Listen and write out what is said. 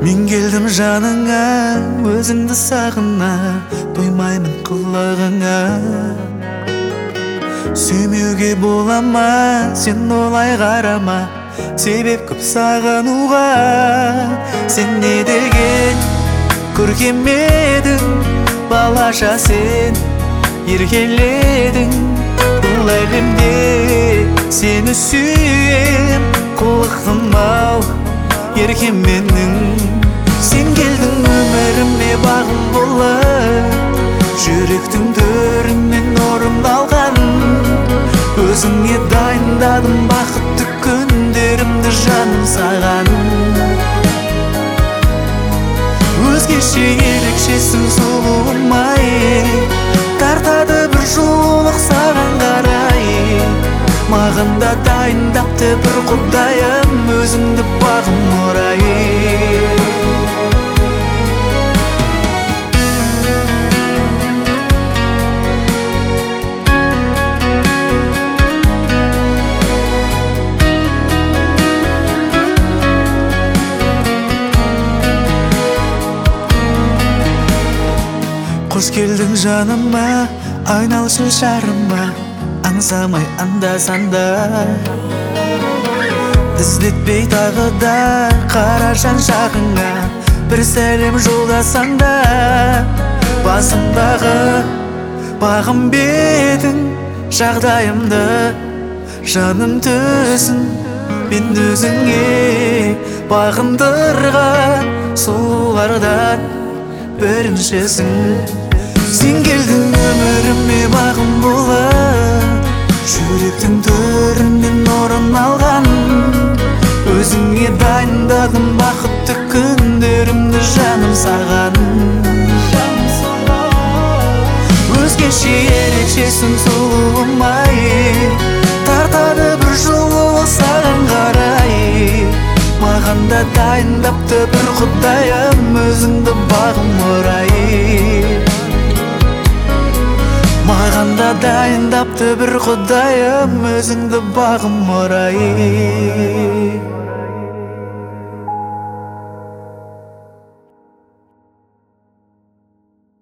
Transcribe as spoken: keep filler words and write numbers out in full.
Мен келдім жаныңа, өзіңді сағына, тоймаймын қылығыңа. Сүймеуге бола ма, сен олай қарама, себеп көп сағынуға. Сен не деген көркем едің, балаша сен еркеледің. Бұл әлемде сені сүйем, құлықтым ау еркем менің. Сен келдің өміріме бағым болып, жүректің төрінен орындалған. Өзіңе дайындадым бақытты күндерімді жаным саған. Өзгеше ерекшесің сұлуым-ай, тартады бір жылулық саған қарай. Маған да дайындапты бір құдайым, өзіңді бағым орай. Қош келдің жаныма, айналшы шарыма, аңсамай анда-санда. Іздетпей тағы да қара жан жағыңа, бір сәлем жолдасаң да. Басымдағы бағым бедің жағдайымды, жаным төсін мен өзіңе бағындырған сұлулардан біріншісің. Сен келдің өміріме бағым болып, жүректің төрінен орын алған. Өзіңе дайындадым бақытты күндерімді жаным саған. Өзгеше ерекшесің сұлуым-ай, тартады бір жылулық саған қарай. Маған да дайындапты бір құдайым, өзіңді бағым орай. Маған да дайындапты бір құдайым, өзіңді бағым орай.